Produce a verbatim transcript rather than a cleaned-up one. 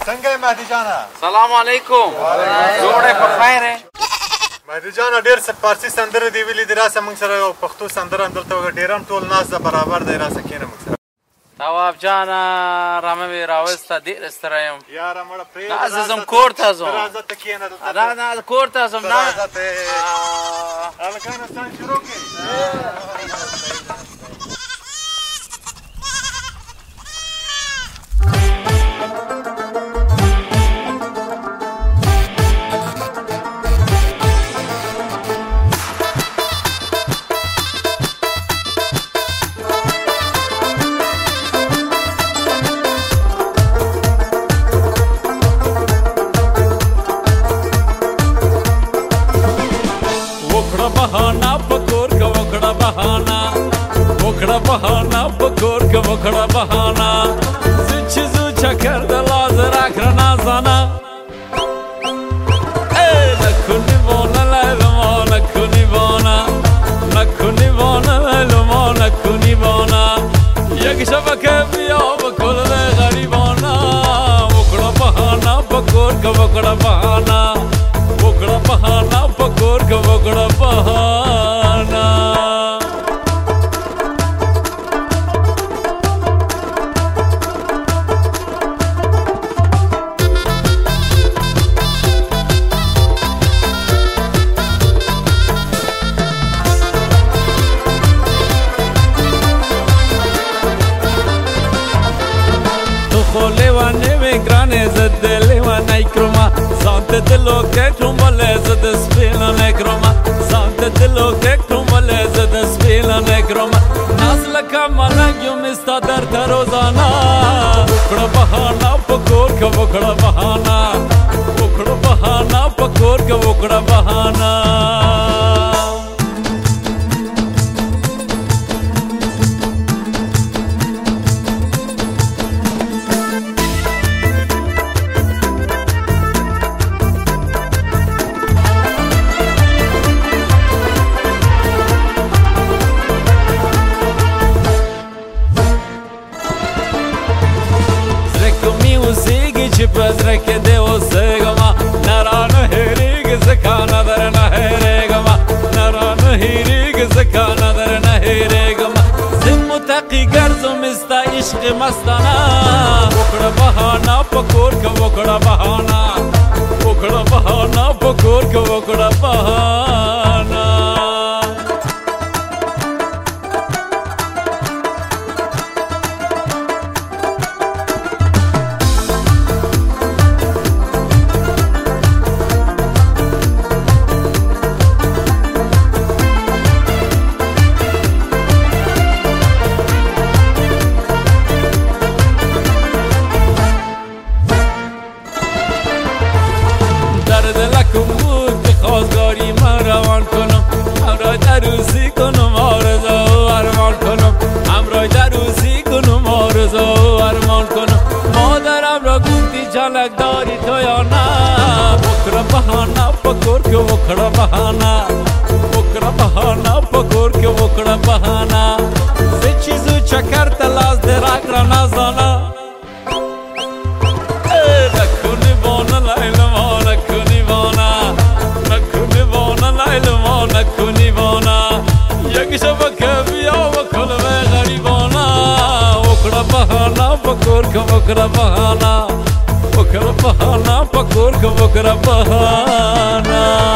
څنګه یې مهدي جانه؟ سلام علیکم. جوړې په خیر یې؟ مهدي جانه ډېر فارسي سندرې دې ویلي دي، راسه موږ سره یو پښتو سندره هم دلته وکړه. ډېر هم ټول ناست ده، برابر دی، راسه کښېنه موږ سره. تواب جانه رمه مې راوسته، ډېر ستړی یم. یاره مړه پرېږده، نه زه ځم کور ته ځم. راځه ته کښېنه دلته. نه نه کور ته ځم. نه راځه ته هلکانو ستان شروع کړئ. बहाना पकोर का वकड़ा बहाना वकड़ा बहाना पकोर का वकड़ा बहाना सिच जु चकर दलाज राखना जाना ए नखुनी बोना ललमो नखुनी बोना नखुनी बोना ललमो नखुनी बोना एक शबके पियो बकुल ले गरीबाना वकड़ा बहाना पकोर का वकड़ा बहाना वकड़ा बहाना पकोर का वकड़ा बहाना तो खोले वाने में ग्राने जदले वाना इक्रमा Sante dilo che trombolese de spila negroma Sante dilo che trombolese de spila negroma Nasla kamala yu mista dar tarozana Ukra bahana pakor ka ukra bahana Ukra bahana pakor ka ukra bahana Pezrek de o segama Naran hirig zakana dar na hiregama Naran hirig zakana dar na hiregama Zimmu taqi garzo mista ishq mastana Ukra bahana pakor ka ukra bahana Ukra bahana pakor ka ukra bahana خواستگاری من روان کنم همراه در روزی کنم آرزو ارمان کنم همراه در روزی کنم آرزو ارمان کنم مادرم را گفتی جلک داری تو یا نه بکر بهانه پکر که بکر بهانه بکر بهانه پکر که بکر بهانه سه چیزو چکر تلاز درک را نزانه نکنی بانه لیلما نکنی بانه لیلما نکنی بانا یک شبکه بیا و کلمه غریبانا وکر بهانا پکر که وکر بهانا وکر بهانا پکر که وکر بهانا